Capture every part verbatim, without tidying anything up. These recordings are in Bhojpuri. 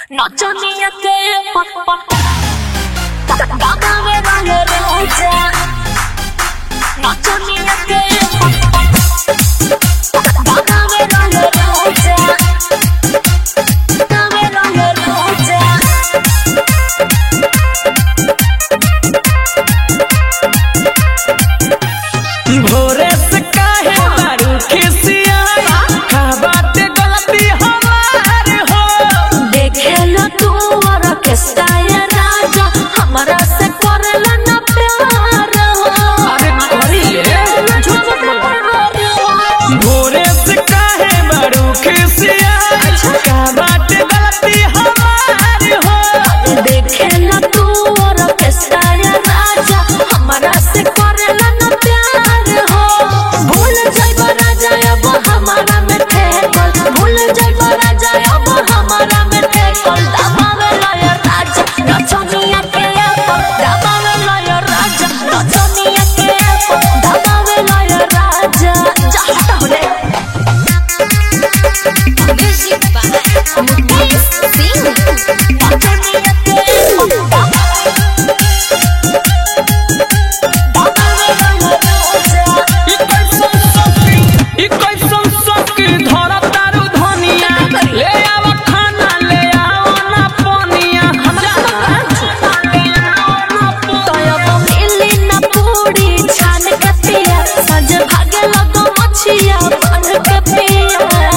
नचनिया के पट पट गाना में रंग रोजा नचनिया के पट पट गाना में रंग रोजा गाना में रंग रोजा भोरे से काहे मारू खिसिया का बात गलती हमार हो देखे लो तू और किस्ता ये राजा हमारा से करला ना प्यार हो अरे करी ले झूठ बोल भोरे से काहे मारू खिसिया का बात गलती हमार हो देखे लो तू और किस्ता ये राजा हमारा से करला ना प्यार हो भूल जाइबो राजा अब हमारा में ठेकल भूल जाइबो राजा अब हमारा में ठेकल दबावे लय राजा नचनिया के अपन दबावे लय राजा नचनिया के अपन दबावे लय राजा जा हटाओ रे म्यूजिक बाय मुकेश सिंह नचनिया के अपन दबावे लय राजा ई कैसन सखी ई कैसन सखी धरा तारू धनिया ले आव खाना ले आओ ना पनिया तयब मिली न पूरी छान के पिया सज भागे लगो मछिया बन के पिया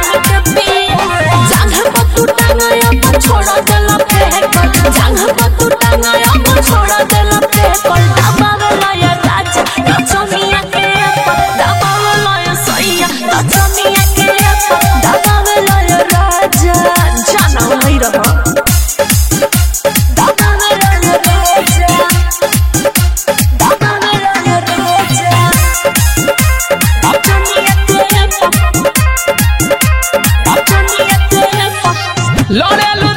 जांघ पतू टांगाया पर छोड़ देला फेंकल जांघ पतू टांगाया पर छोड़ देला फेंकल दबावे लय राजा नचनिया के अपन दबावे लय सैया नचनिया के अपन दबावे लय राजा जाना नहीं रहा दबावे लय राजा दबावे लय राजा नचनिया के अपन नचनिया के अपन लड़ेलू